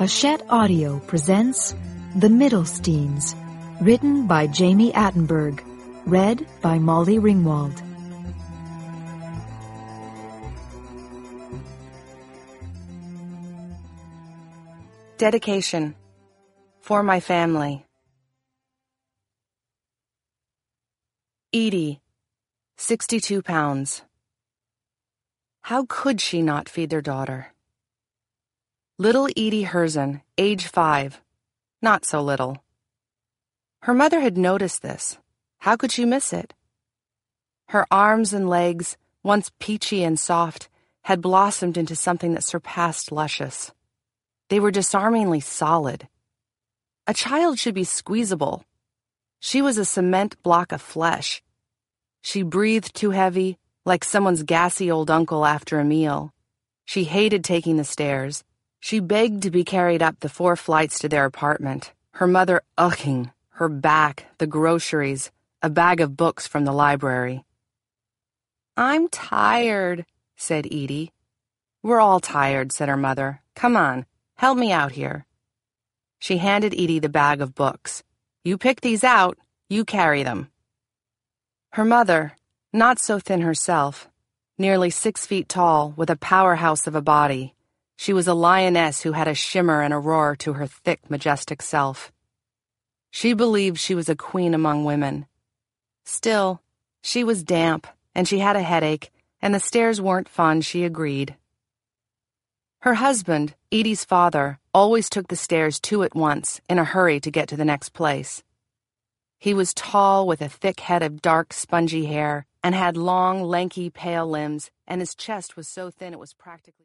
Hachette Audio presents The Middlesteins, written by Jamie Attenberg, read by Molly Ringwald. Dedication. For my family. Edie, 62 pounds. How could she not feed their daughter? Little Edie Herzen, age 5. Not so little. Her mother had noticed this. How could she miss it? Her arms and legs, once peachy and soft, had blossomed into something that surpassed luscious. They were disarmingly solid. A child should be squeezable. She was a cement block of flesh. She breathed too heavy, like someone's gassy old uncle after a meal. She hated taking the stairs. She begged to be carried up the 4 flights to their apartment, her mother ughing, her back, the groceries, a bag of books from the library. "I'm tired," said Edie. "We're all tired," said her mother. "Come on, help me out here." She handed Edie the bag of books. "You pick these out, you carry them." Her mother, not so thin herself, nearly 6 feet tall, with a powerhouse of a body. She was a lioness who had a shimmer and a roar to her thick, majestic self. She believed she was a queen among women. Still, she was damp, and she had a headache, and the stairs weren't fun, she agreed. Her husband, Edie's father, always took the stairs 2 at once, in a hurry to get to the next place. He was tall, with a thick head of dark, spongy hair, and had long, lanky, pale limbs, and his chest was so thin it was practically...